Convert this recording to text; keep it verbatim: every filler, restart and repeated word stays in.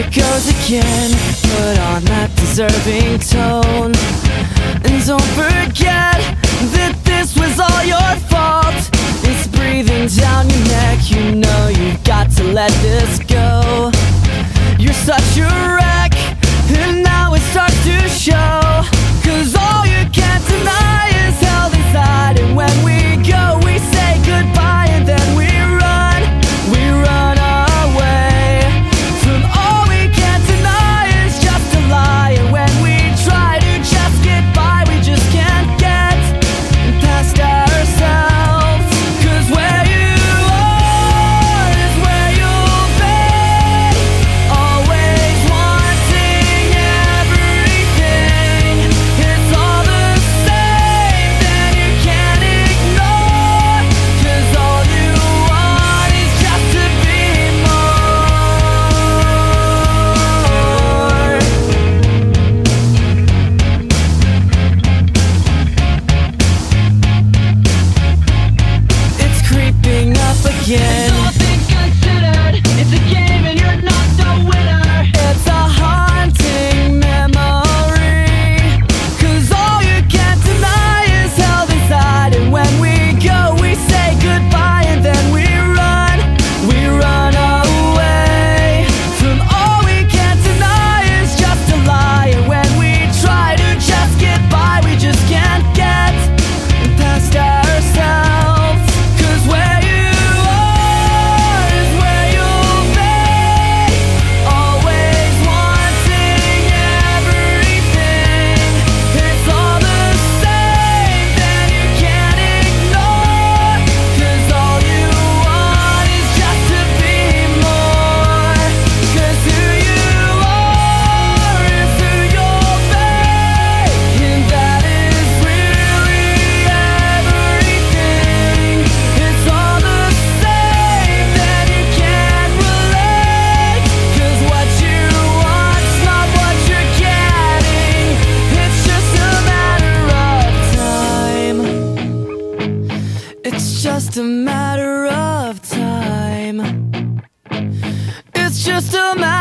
goes again, put on that deserving tone. And don't forget that this was all your fault. It's breathing down your neck, you know you've got to let this go. You're such a wreck, and now it starts to show. Cause all you can't deny is held inside. And when we go, we say goodbye, and then we run, we run away from all we can't deny is just a lie. And when we try to just get by, we just can't get past ourselves. Cause where you are is where you'll be, always wanting everything. It's all the same, then you can't ignore. Cause all you want is just to be more. It's creeping up again. All things considered, it's a game and you're not the winner. It's a haunting memory. Cause all you can't deny is held inside. And when we go, we say goodbye, and then we run, we run away from all we can't deny is just a lie. And when we try to just get by, we just can't get past ourselves. Cause where you are is where you'll be, always wanting everything. It's all the same, then you can't ignore. Cause all you want is just to be more. Cause who you are is who you'll be, and that is really everything. It's all the same, then you can't relate. Cause what you want's not what you're getting. It's just a matter of time. It's just a matter of time. It's just a matter